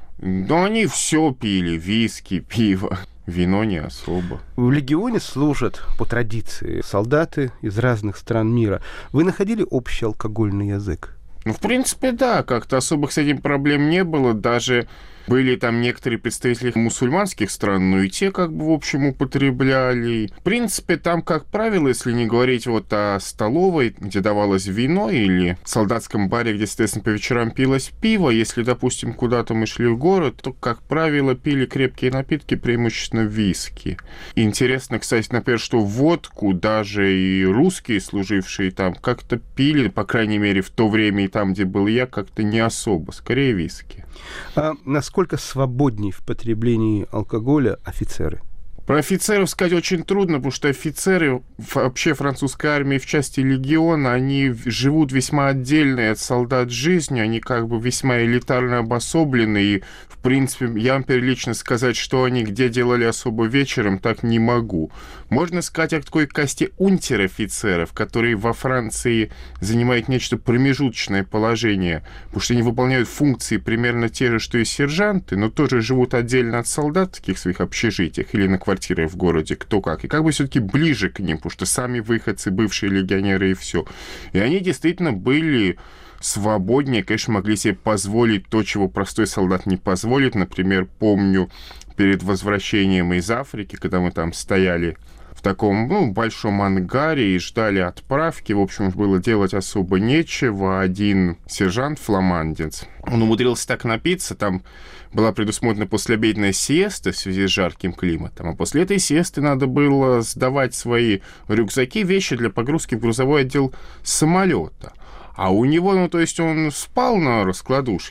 Но они все пили, виски, пиво, вино не особо. В легионе служат, по традиции, солдаты из разных стран мира. Вы находили общий алкогольный язык? Ну, в принципе, да, как-то особых с этим проблем не было, даже... Были там некоторые представители мусульманских стран, но и те как бы в общем употребляли. В принципе, там, как правило, если не говорить вот о столовой, где давалось вино, или в солдатском баре, где, соответственно, по вечерам пилось пиво, если, допустим, куда-то мы шли в город, то, как правило, пили крепкие напитки, преимущественно виски. И интересно, кстати, например, что водку даже и русские, служившие там, как-то пили, по крайней мере, в то время и там, где был я, как-то не особо, скорее виски. А насколько свободнее в потреблении алкоголя офицеры? Про офицеров сказать очень трудно, потому что офицеры вообще французской армии в части легиона, они живут весьма отдельной от солдат жизнью, они как бы весьма элитарно обособлены, и, в принципе, я вам лично сказать, что они где делали особо вечером, так не могу. Можно сказать о такой касте унтер-офицеров, которые во Франции занимают нечто промежуточное положение, потому что они выполняют функции примерно те же, что и сержанты, но тоже живут отдельно от солдат в таких своих общежитиях или на квартирах в городе, кто как, и как бы все-таки ближе к ним, потому что сами выходцы, бывшие легионеры и все. И они действительно были свободнее, конечно, могли себе позволить то, чего простой солдат не позволит. Например, помню, перед возвращением из Африки, когда мы там стояли в таком, большом ангаре и ждали отправки. В общем, было делать особо нечего. Один сержант-фламандец, он умудрился так напиться, там была предусмотрена послеобеденная сиеста в связи с жарким климатом, а после этой сиесты надо было сдавать свои рюкзаки, вещи для погрузки в грузовой отдел самолета. А у него, то есть он спал на раскладушке,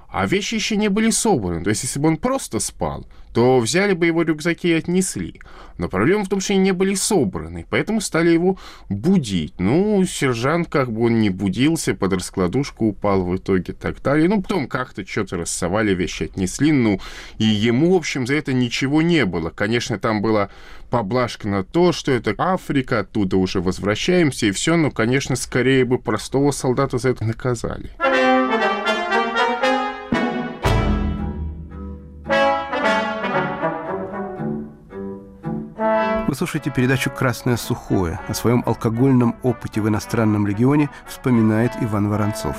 А вещи еще не были собраны. То есть, если бы он просто спал, то взяли бы его рюкзаки и отнесли. Но проблема в том, что они не были собраны, поэтому стали его будить. Ну, сержант, как бы он не будился, под раскладушку упал в итоге и так далее. Ну, потом как-то что-то рассовали, вещи отнесли. Ну, и ему, в общем, за это ничего не было. Конечно, там была поблажка на то, что это Африка, оттуда уже возвращаемся и все. Но, конечно, скорее бы простого солдата за это наказали. Вы слушаете передачу «Красное сухое». О своем алкогольном опыте в иностранном легионе вспоминает Иван Воронцов.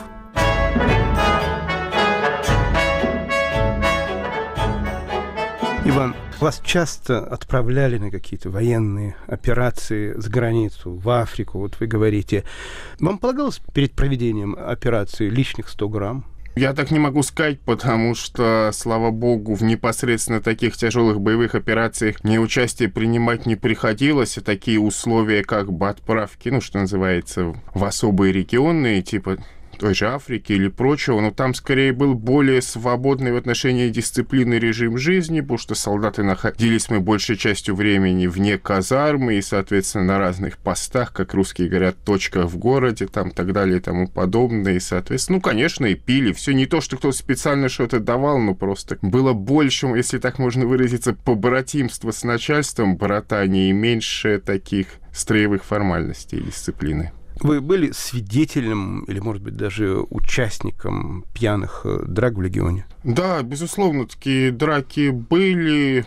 Иван, вас часто отправляли на какие-то военные операции за границу, в Африку, вот вы говорите. Вам полагалось перед проведением операции лишних 100 грамм? Я так не могу сказать, потому что, слава богу, в непосредственно таких тяжелых боевых операциях мне участие принимать не приходилось, и такие условия, как бы отправки, ну, что называется, в особые регионы, типа той же Африки или прочего, но там скорее был более свободный в отношении дисциплины режим жизни, потому что солдаты находились мы большей частью времени вне казармы и, соответственно, на разных постах, как русские говорят, точках в городе, там, так далее и тому подобное, и, соответственно, ну, конечно, и пили, все не то, что кто-то специально что-то давал, но просто было больше, если так можно выразиться, побратимства с начальством, братания, и меньше таких строевых формальностей и дисциплины. Вы были свидетелем или, может быть, даже участником пьяных драк в легионе? Да, безусловно, такие драки были.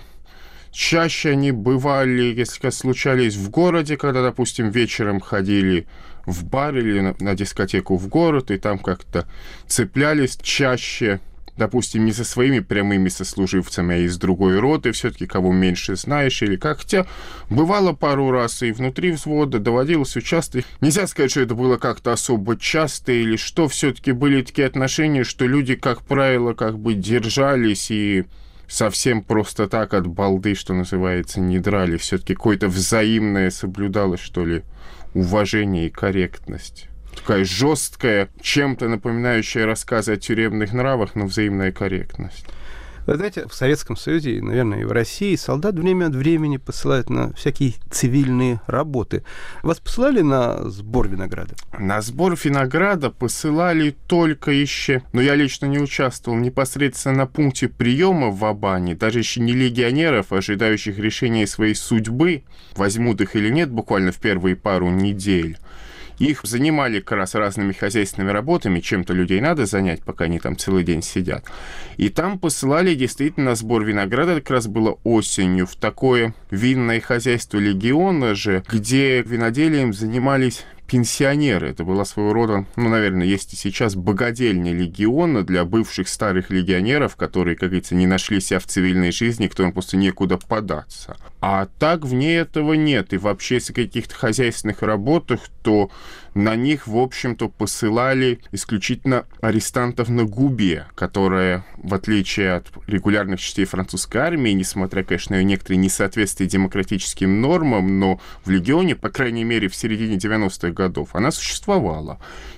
Чаще они бывали, если случались в городе, когда, допустим, вечером ходили в бар или на дискотеку в город, и там как-то цеплялись чаще, допустим, не со своими прямыми сослуживцами, а из другой роты, все-таки кого меньше знаешь, или как. Хотя бывало пару раз и внутри взвода доводилось участвовать. Нельзя сказать, что это было как-то особо часто или что. Все-таки были такие отношения, что люди, как правило, как бы держались и совсем просто так от балды, что называется, не драли. Все-таки какое-то взаимное соблюдалось, что ли, уважение и корректность. Такая жесткая, чем-то напоминающая рассказы о тюремных нравах, но взаимная корректность. Вы знаете, в Советском Союзе, наверное, и в России солдат время от времени посылают на всякие цивильные работы. Вас посылали на сбор винограда? На сбор винограда посылали только еще, но я лично не участвовал непосредственно на пункте приема в Абане, даже еще не легионеров, ожидающих решения своей судьбы, возьмут их или нет, буквально в первые пару недель. Их занимали как раз разными хозяйственными работами, чем-то людей надо занять, пока они там целый день сидят. И там посылали действительно на сбор винограда, как раз было осенью, в такое винное хозяйство легиона же, где виноделием занимались пенсионеры. Это была своего рода, ну, наверное, есть и сейчас богадельня легиона для бывших старых легионеров, которые, как говорится, не нашли себя в цивильной жизни, которым просто некуда податься. А так вне этого нет. И вообще, если в каких-то хозяйственных работах, то на них, в общем-то, посылали исключительно арестантов на губе, которая, в отличие от регулярных частей французской армии, несмотря, конечно, на некоторые несоответствия демократическим нормам, но в легионе, по крайней мере, в середине 90-х годов, она существовала.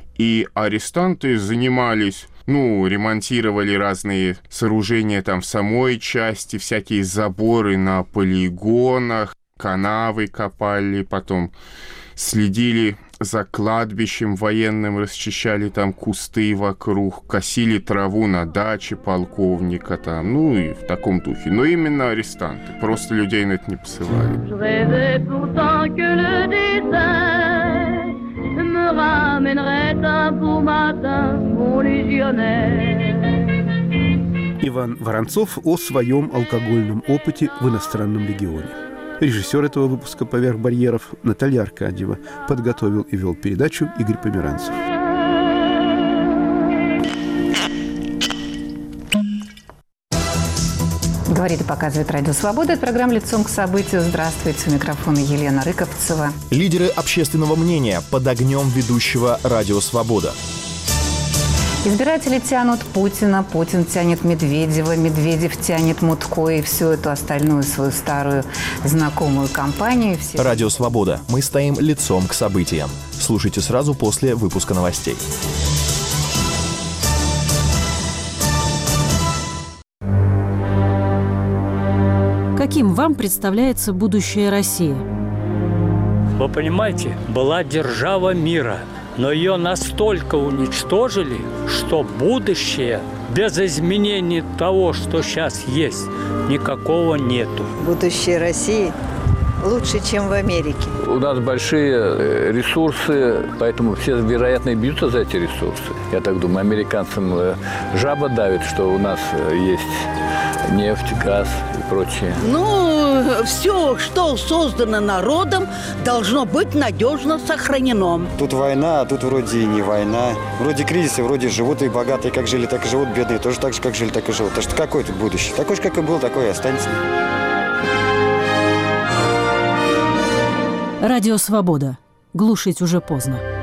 И арестанты занимались, ремонтировали разные сооружения там в самой части, всякие заборы на полигонах, канавы копали, потом следили за кладбищем военным, расчищали там кусты вокруг, косили траву на даче полковника там, и в таком духе. Но именно арестанты, просто людей на это не посылали. Иван Воронцов о своем алкогольном опыте в иностранном легионе. Режиссер этого выпуска «Поверх барьеров» Наталья Аркадьева. Подготовил и вел передачу Игорь Померанцев. Говорит и показывает Радио Свобода. Это программа «Лицом к событию». Здравствуйте. У микрофона Елена Рыковцева. Лидеры общественного мнения под огнем ведущего Радио Свобода. Избиратели тянут Путина, Путин тянет Медведева, Медведев тянет Мутко и всю эту остальную свою старую знакомую компанию. Радио Свобода. Мы стоим лицом к событиям. Слушайте сразу после выпуска новостей. Каким вам представляется будущее России? Вы понимаете, была держава мира, но ее настолько уничтожили, что будущее без изменений того, что сейчас есть, никакого нету. Будущее России лучше, чем в Америке. У нас большие ресурсы, поэтому все, вероятно, бьются за эти ресурсы. Я так думаю, американцам жаба давит, что у нас есть нефть, газ и прочее. Все, что создано народом, должно быть надежно сохранено. Тут война, а тут вроде и не война. Вроде кризисы, вроде живут и богатые, как жили, так и живут, бедные тоже так же, как жили, так и живут. Так что какое тут будущее? Такое же, как и был, такое и останется. Радио «Свобода». Глушить уже поздно.